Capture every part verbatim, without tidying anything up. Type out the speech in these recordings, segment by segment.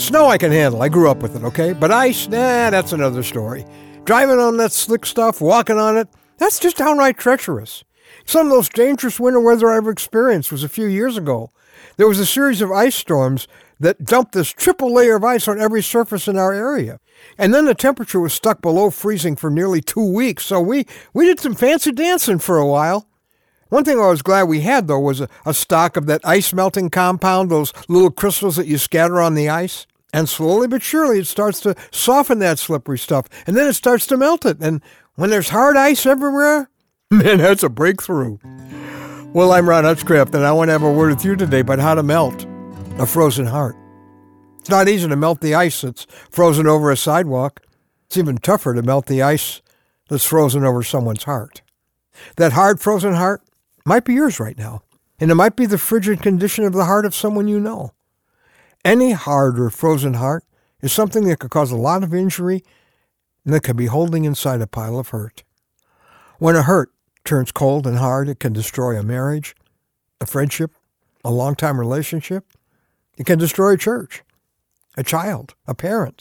Snow I can handle. I grew up with it, okay? But ice, nah, that's another story. Driving on that slick stuff, walking on it, that's just downright treacherous. Some of the most dangerous winter weather I ever experienced was a few years ago. There was a series of ice storms that dumped this triple layer of ice on every surface in our area. And then the temperature was stuck below freezing for nearly two weeks, so we, we did some fancy dancing for a while. One thing I was glad we had, though, was a, a stock of that ice-melting compound, those little crystals that you scatter on the ice. And slowly but surely it starts to soften that slippery stuff, and then it starts to melt it. And when there's hard ice everywhere, man, that's a breakthrough. Well, I'm Ron Hutchcraft, and I want to have a word with you today about how to melt a frozen heart. It's not easy to melt the ice that's frozen over a sidewalk. It's even tougher to melt the ice that's frozen over someone's heart. That hard frozen heart might be yours right now, and it might be the frigid condition of the heart of someone you know. Any hard or frozen heart is something that could cause a lot of injury and that can be holding inside a pile of hurt. When a hurt turns cold and hard, it can destroy a marriage, a friendship, a long-time relationship. It can destroy a church, a child, a parent.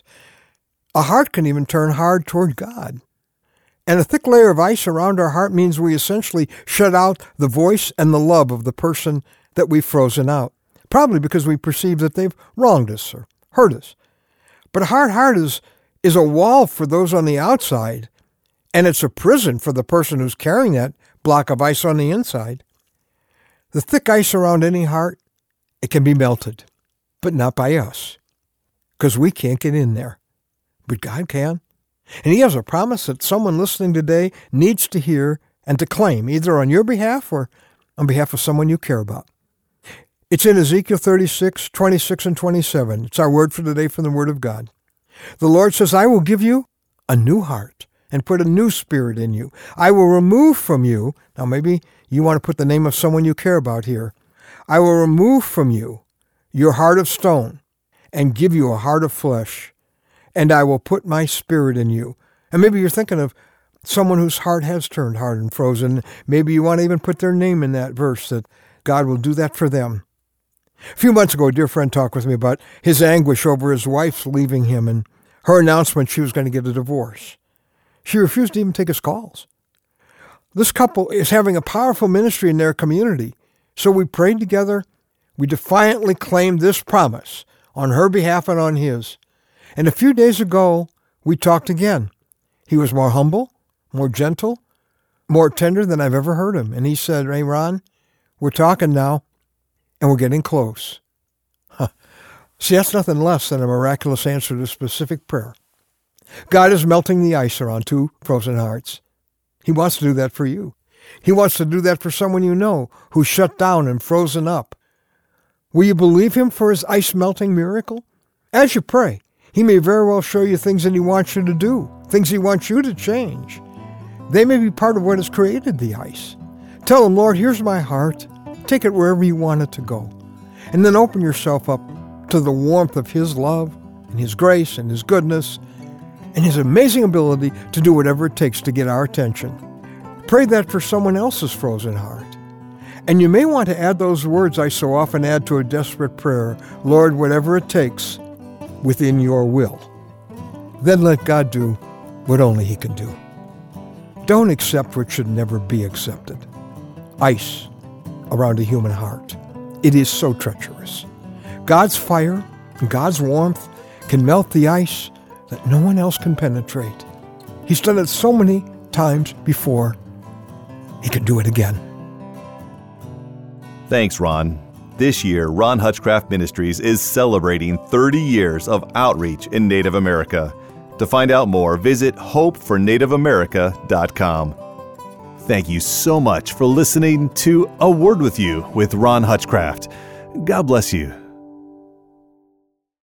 A heart can even turn hard toward God. And a thick layer of ice around our heart means we essentially shut out the voice and the love of the person that we've frozen out, probably because we perceive that they've wronged us or hurt us. But a hard heart is, is a wall for those on the outside, and it's a prison for the person who's carrying that block of ice on the inside. The thick ice around any heart, it can be melted, but not by us, because we can't get in there. But God can. And he has a promise that someone listening today needs to hear and to claim, either on your behalf or on behalf of someone you care about. It's in Ezekiel thirty-six, twenty-six, and twenty-seven. It's our word for today from the Word of God. The Lord says, I will give you a new heart and put a new spirit in you. I will remove from you, now maybe you want to put the name of someone you care about here. I will remove from you your heart of stone and give you a heart of flesh. And I will put my spirit in you. And maybe you're thinking of someone whose heart has turned hard and frozen. Maybe you want to even put their name in that verse, that God will do that for them. A few months ago, a dear friend talked with me about his anguish over his wife's leaving him and her announcement she was going to get a divorce. She refused to even take his calls. This couple is having a powerful ministry in their community. So we prayed together. We defiantly claimed this promise on her behalf and on his. And a few days ago, we talked again. He was more humble, more gentle, more tender than I've ever heard him. And he said, hey, Ron, we're talking now, and we're getting close. Huh. See, that's nothing less than a miraculous answer to a specific prayer. God is melting the ice around two frozen hearts. He wants to do that for you. He wants to do that for someone you know who's shut down and frozen up. Will you believe him for his ice-melting miracle? As you pray, he may very well show you things that he wants you to do, things he wants you to change. They may be part of what has created the ice. Tell him, Lord, here's my heart. Take it wherever you want it to go. And then open yourself up to the warmth of his love and his grace and his goodness and his amazing ability to do whatever it takes to get our attention. Pray that for someone else's frozen heart. And you may want to add those words I so often add to a desperate prayer, Lord, whatever it takes, within your will. Then let God do what only he can do. Don't accept what should never be accepted. Ice around a human heart. It is so treacherous. God's fire and God's warmth can melt the ice that no one else can penetrate. He's done it so many times before. He can do it again. Thanks, Ron. This year, Ron Hutchcraft Ministries is celebrating thirty years of outreach in Native America. To find out more, visit hope for native america dot com. Thank you so much for listening to A Word With You with Ron Hutchcraft. God bless you.